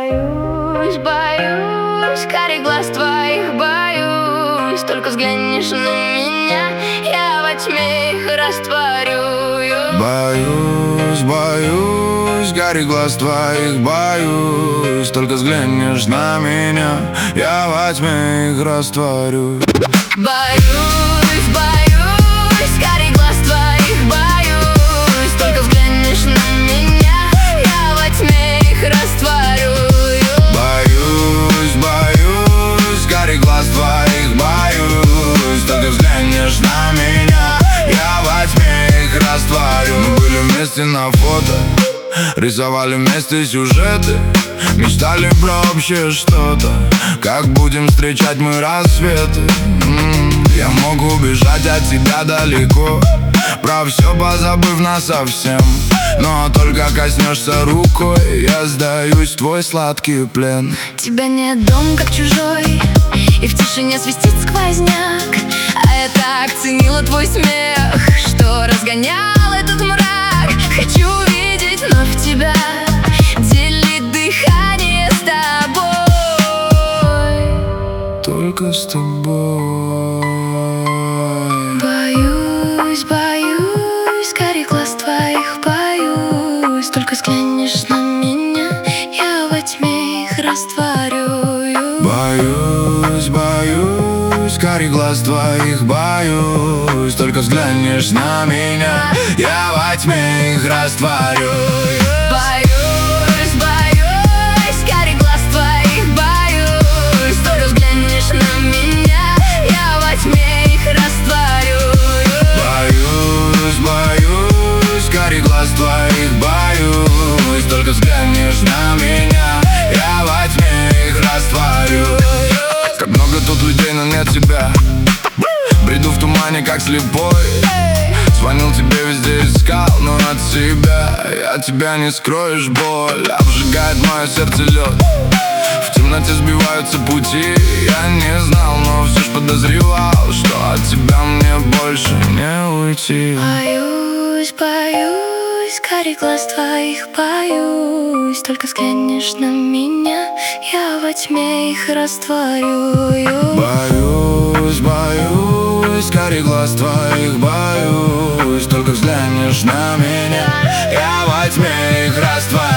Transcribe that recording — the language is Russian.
Боюсь, боюсь, карих глаз твоих боюсь. Только взглянешь на меня, я во тьме их растворю. Боюсь, боюсь, карих глаз твоих боюсь. Только взглянешь на меня, я во тьме их растворю. Боюсь, боюсь, карих глаз твоих боюсь. Только взглянешь на меня, я во тьме их растворю. Боюсь, боюсь, карих глаз твоих боюсь. Только взглянешь на меня, я во тьме их растворю. Мы были вместе на фото, рисовали вместе сюжеты, мечтали про общее что-то, как будем встречать мы рассветы. Я мог убежать от тебя далеко, про все позабыв насовсем. Но только коснешься рукой, я сдаюсь в твой сладкий плен. Тебя нет дом как чужой, и в тишине свистит сквозняк. А я так ценила твой смех, что разгонял этот мрак. Хочу видеть вновь тебя, делить дыхание с тобой, только с тобой. Боюсь, боюсь, карих глаз твоих боюсь. Только взглянешь на меня, я во тьме их растворю. Боюсь, боюсь, карих глаз твоих боюсь. Только взглянешь на меня, я во тьме их растворю. Боюсь, боюсь, карих глаз твоих боюсь. Только взглянешь на меня, я во тьме их растворю. Боюсь, боюсь, карих глаз твоих боюсь. Только взглянешь на меня, я во тьме их растворю. Как много тут людей, но нет тебя. Бреду в тумане, как слепой. Звонил тебе, везде искал, но от себя от тебя не скроешь боль. Обжигает мое сердце лед, в темноте сбиваются пути. Я не знал, но все ж подозревал, что от тебя мне больше не уйти. Боюсь, боюсь, карих глаз твоих боюсь. Только взглянешь на меня, я во тьме их растворю. Боюсь, боюсь, карих глаз твоих боюсь. Только взглянешь на меня, я во тьме их растворю.